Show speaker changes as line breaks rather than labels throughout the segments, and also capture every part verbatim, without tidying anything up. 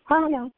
Oh, no.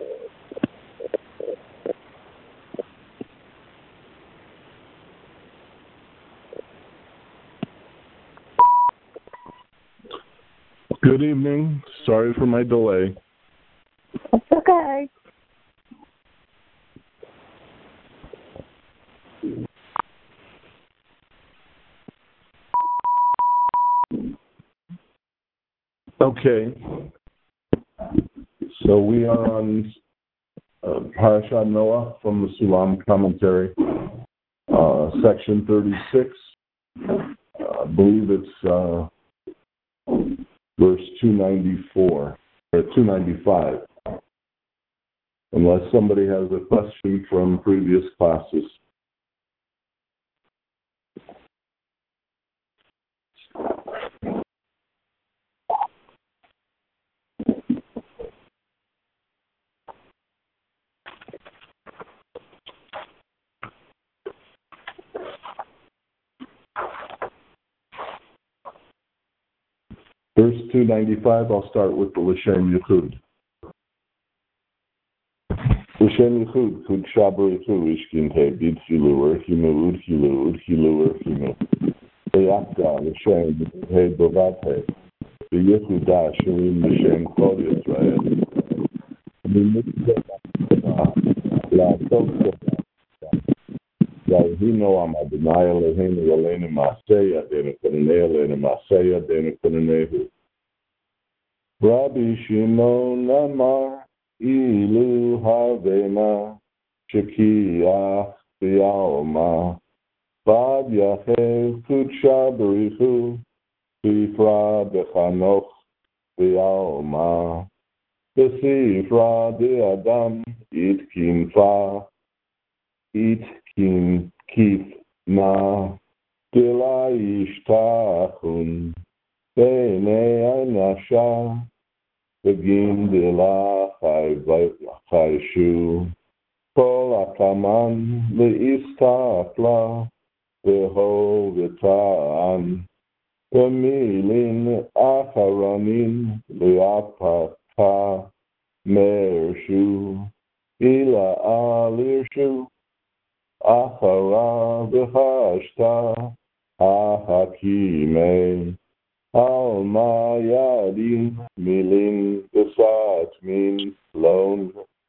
Good evening. Sorry for my delay.
It's okay.
Okay. So we are on uh, Parashat Noah from the Sulam commentary, uh, section thirty-six. Uh, I believe it's uh, verse two ninety-four, or two ninety-five. Unless somebody has a question from previous classes. Verse two ninety-five, I'll start with the L'Shem Yichud. L'Shem Yichud, Kud Shabar Yichud, Ishkinte, Bid Hilu, Urchimu, Urchilu, Urchilu, Urchimu. Eyakda, L'Shem, He Dovate, V'Yehuda, Shirim, L'Shem, Kol Yisrael. L'Atok Yahino am Adonai Eloheinu Yaleinu Maaseh Yadeinu Konanei Yaleinu Maaseh Yadeinu Konanehu. Rabbi Shimon Amar Ilu Havema Shekiach B'Yalma Bad Yachev Kudsha B'Richu B'Ifra B'Chanoch B'Yalma B'Sifra B'Adam Itkinfa Itkin Kif Na Dila Ishtachun B'nei Anasha Begin Dila Chayshu Kol Akaman Le'istakla Beho V'Ta'an B'milin Acharonin Le'apaka Mershu Ila Alirshu Achara v'hashta ahakime alma yadim milin besat min lon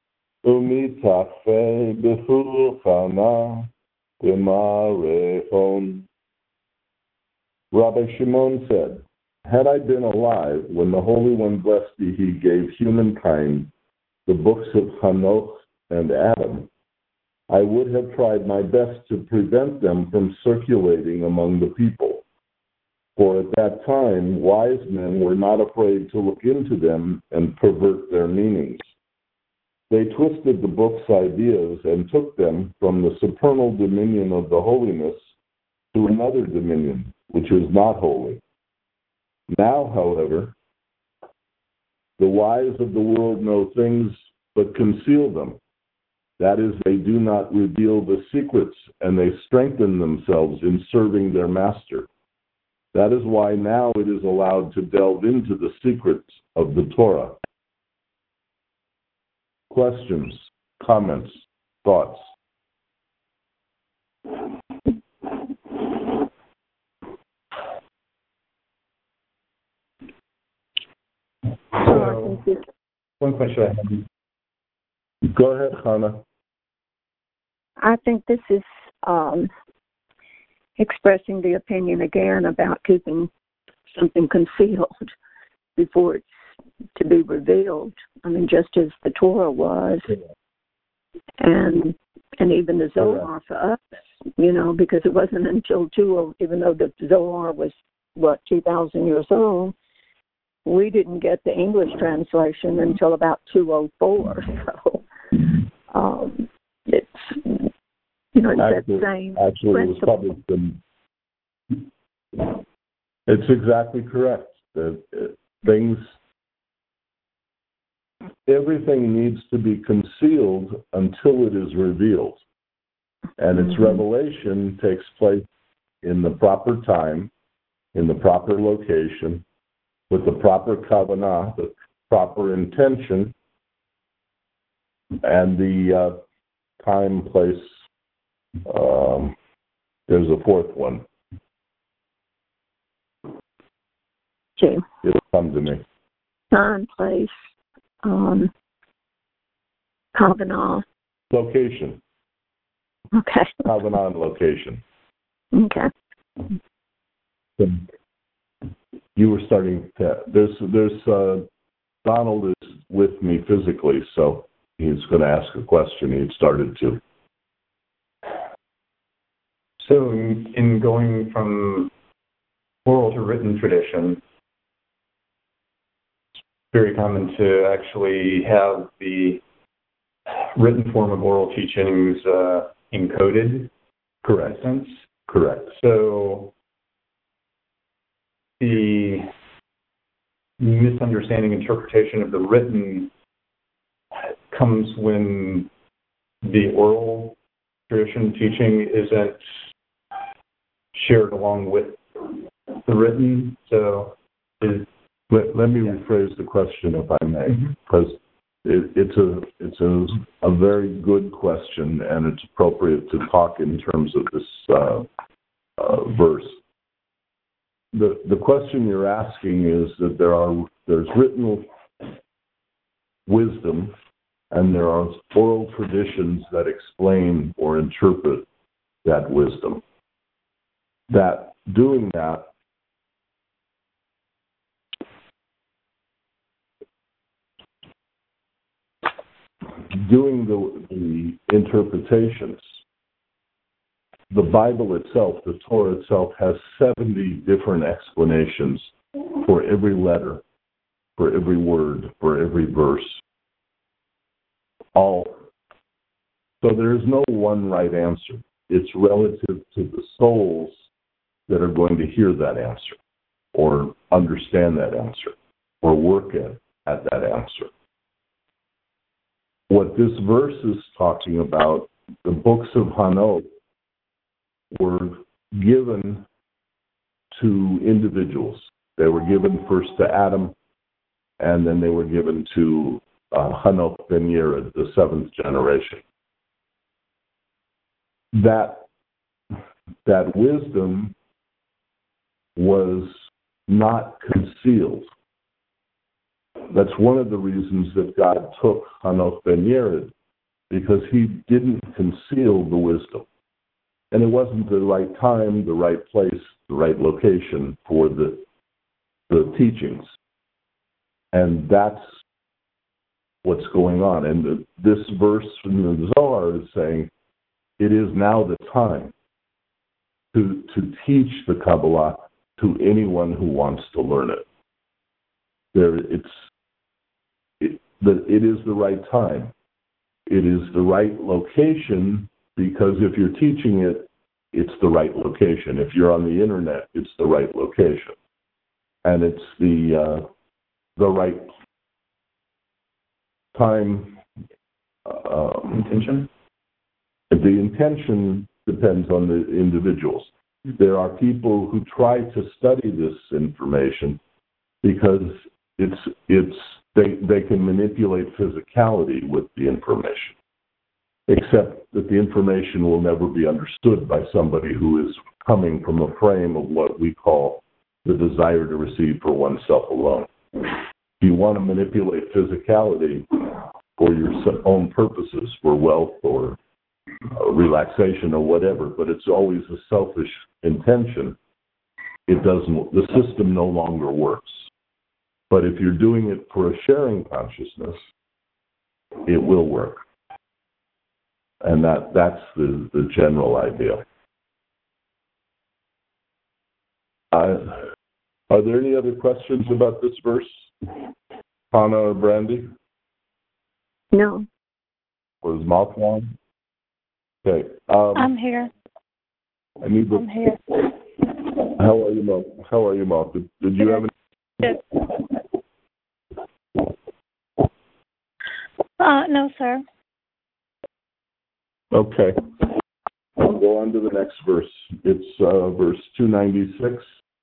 umitafe b'fulchana b'marechon. Rabbi Shimon said, had I been alive when the Holy One, blessed be He, gave humankind the books of Hanoch and Adam, I would have tried my best to prevent them from circulating among the people. For at that time, wise men were not afraid to look into them and pervert their meanings. They twisted the book's ideas and took them from the supernal dominion of the holiness to another dominion, which is not holy. Now, however, the wise of the world know things but conceal them. That is, they do not reveal the secrets, and they strengthen themselves in serving their master. That is why now it is allowed to delve into the secrets of the Torah. Questions, comments, thoughts?
So, one question I have.
Go ahead, Hannah.
I think this is um, expressing the opinion again about keeping something concealed before it's to be revealed. I mean, just as the Torah was, and and even the Zohar for us, you know, because it wasn't until two, even though the Zohar was what two thousand years old, we didn't get the English translation until about two oh four. So um, it's you know it's actually, that same
actually
principle.
It was published in, it's exactly correct. That it, things, everything needs to be concealed until it is revealed, and its mm-hmm. revelation takes place in the proper time, in the proper location, with the proper kavanah, the proper intention, and the uh, time, place, um, there's a fourth one.
Okay.
It'll come to me.
Time, place, um, Kavanaugh.
Location.
Okay.
Kavanaugh and location.
Okay.
You were starting to, there's, there's, uh, Donald is with me physically, so he's going to ask a question. He started to.
So in going from oral to written tradition, it's very common to actually have the written form of oral teachings uh, encoded.
Correct.
In a sense.
Correct.
So the misunderstanding interpretation of the written comes when the oral tradition teaching isn't shared along with the written. So is,
let, let me
yeah.
rephrase the question, if I may,
Mm-hmm.
because it, it's a it's a, a very good question, and it's appropriate to talk in terms of this uh, uh, verse. The the question you're asking is that there are there's written wisdom and there are oral traditions that explain or interpret that wisdom. That doing that doing the, the interpretations, the Bible itself, the Torah itself, has seventy different explanations for every letter, for every word, for every verse. All. So there is no one right answer. It's relative to the souls that are going to hear that answer, or understand that answer, or work at, at that answer. What this verse is talking about, the books of Hanok were given to individuals. They were given first to Adam, and then they were given to uh, Hanok ben Yered, the seventh generation. That, that wisdom was not concealed. That's one of the reasons that God took Hanok ben Yered, because he didn't conceal the wisdom. And it wasn't the right time, the right place, the right location for the, the teachings. And that's what's going on. And the, this verse from the Zohar is saying, it is now the time to, to teach the Kabbalah to anyone who wants to learn it. There, it's, it, the, it is the right time. It is the right location, because if you're teaching it, it's the right location. If you're on the internet, it's the right location. And it's the uh, the right time. Um,
intention?
The intention depends on the individuals. There are people who try to study this information because it's it's they they can manipulate physicality with the information, except that the information will never be understood by somebody who is coming from a frame of what we call the desire to receive for oneself alone. If you want to manipulate physicality for your own purposes, for wealth or uh, relaxation or whatever, but it's always a selfish intention, it doesn't, the system no longer works. But if you're doing it for a sharing consciousness, it will work. And that, that's the, the general idea. Uh, are there any other questions about this verse, Hannah or Brandy?
No.
Was mouth on? Okay. Um,
I'm here.
I need the,
I'm here.
How are you, Mal? How are you, Mal? Did, did you have any?
Good. Uh, no, sir.
Okay. I'll go on to the next verse. It's uh, verse two ninety-six.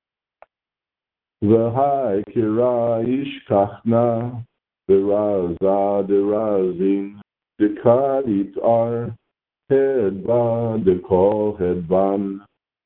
V'hai kira ish kachna v'raza derazin dekadit ar, hedva dekol hedvan,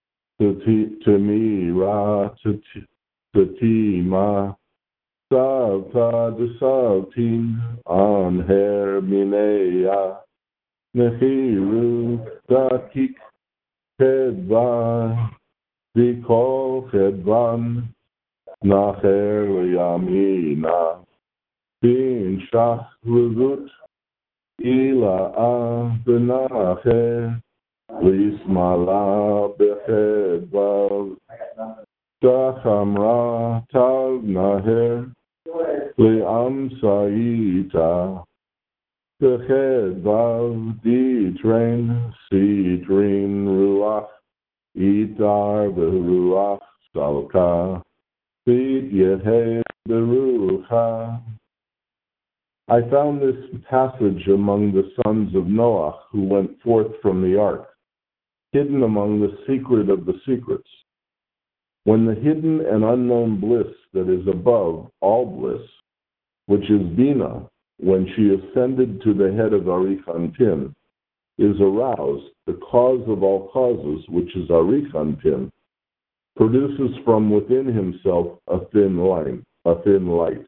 temira tetima, savta desavtin an her minea, nechiru dakik hedva, dekol hedvan, nacher yamina, bin shach revut, ila benacher, lismala behedvav, shachamra tav naher, liam saita, behedvav ditrein, sidrin ruach, itar beruach salka, bid yehed berucha. I found this passage among the sons of Noah who went forth from the ark, hidden among the secret of the secrets. When the hidden and unknown bliss that is above all bliss, which is Bina, when she ascended to the head of Arichanpin, is aroused, the cause of all causes, which is Arichanpin, produces from within himself a thin line, a thin light.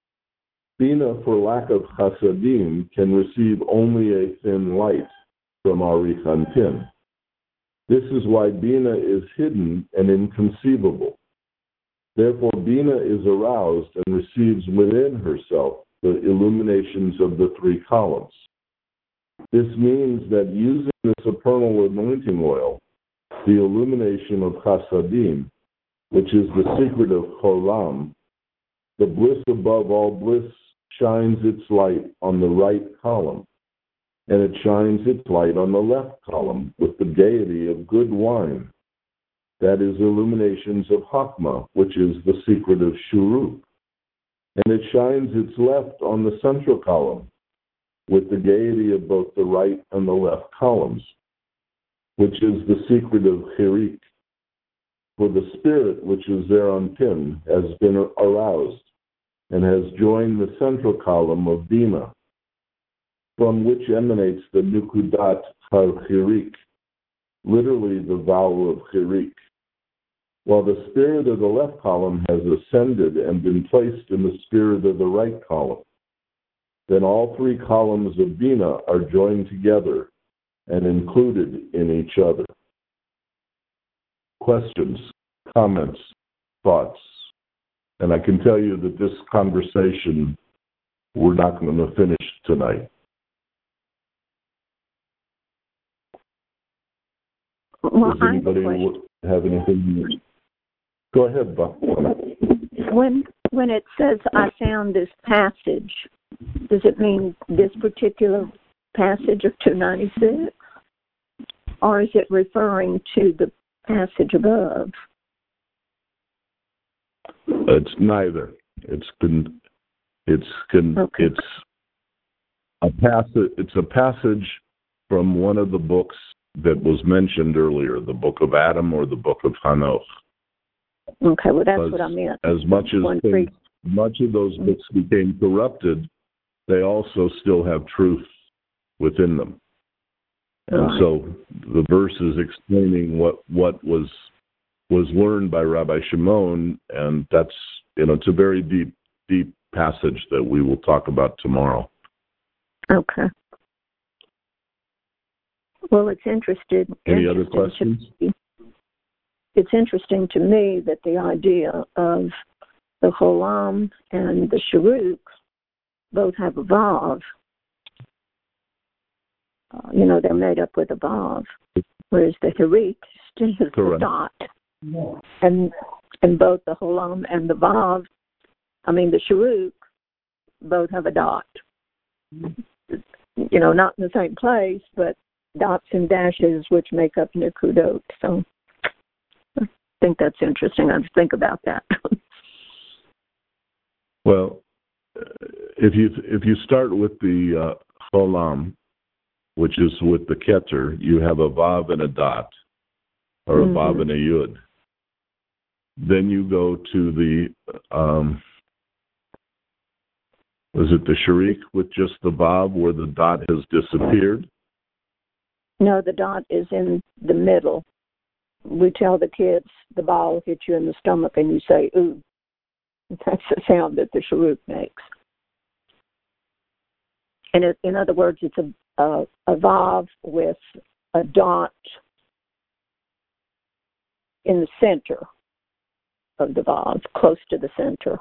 Bina, for lack of chasadim, can receive only a thin light from Arichanpin. This is why Bina is hidden and inconceivable. Therefore, Bina is aroused and receives within herself the illuminations of the three columns. This means that using the supernal anointing oil, the illumination of chasadim, which is the secret of cholam, the bliss above all bliss shines its light on the right column, and it shines its light on the left column with the gaiety of good wine. That is illuminations of Chachma, which is the secret of Shuruk. And it shines its left on the central column with the gaiety of both the right and the left columns, which is the secret of Chirik. For the spirit, which is Zeranpin, has been aroused and has joined the central column of Bina, from which emanates the Nukudat HaChirik, literally the vowel of Chirik, while the spirit of the left column has ascended and been placed in the spirit of the right column. Then all three columns of Bina are joined together and included in each other. Questions, comments, thoughts? And I can tell you that this conversation, we're not going to finish tonight.
Well,
Does anybody have anything? Go ahead, Bob.
When when it says I found this passage, does it mean this particular passage of two ninety-six? Or is it referring to the passage above?
It's neither. It's been, it's con,
okay.
it's a passage. It's a passage from one of the books that was mentioned earlier, the Book of Adam or the Book of Hanoch.
Okay, well that's
as,
what I meant.
As much as things, much of those books became corrupted, they also still have truth within them. And right. So the verse is explaining what, what was was learned by Rabbi Shimon, and that's, you know, it's a very deep, deep passage that we will talk about tomorrow.
Okay. Well, it's interested.
Any
interesting
other questions?
To, it's interesting to me that the idea of the Cholam and the Shuruk both have a Vav. Uh, you know, they're made up with a Vav, whereas the Hirik still has the dot. And and both the Cholam and the Vav, I mean the Shuruk, both have a dot. You know, not in the same place, but dots and dashes which make up Nikudot. So I think that's interesting. I just think about that.
Well, if you if you start with the uh, Cholam, which is with the Keter, you have a Vav and a dot, or a mm-hmm. Vav and a Yud. Then you go to the um, Was it the Sharik with just the Vav where the dot has disappeared?
No, the dot is in the middle. We tell the kids the ball hit you in the stomach and you say, ooh. That's the sound that the Sharik makes. And it, in other words, it's a, a, a Vav with a dot in the center of the Vav, close to the center.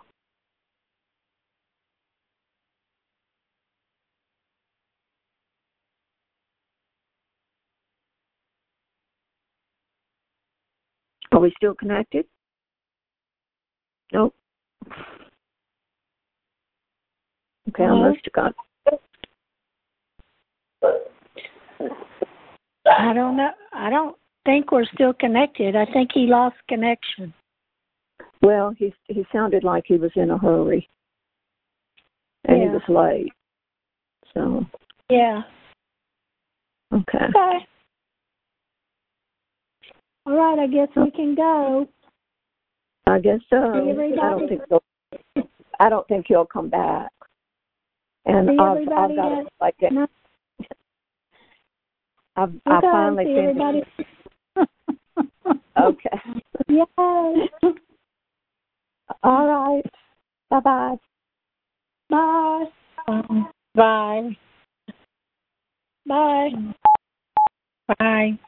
Are we still connected? Nope. Okay, I must have got.
I don't know. I don't think we're still connected. I think he lost connection.
Well, he he sounded like he was in a hurry, and
yeah.
he was late. So.
Yeah.
Okay.
Okay. All right. I guess we can go.
I guess so. I don't think he'll, I don't think he'll come back. And
see
I've, I've got it like that.
No.
I've
okay,
I finally
see
finished.
everybody.
Okay.
Yay.
All right. Bye-bye.
Bye. Bye. Bye. Bye.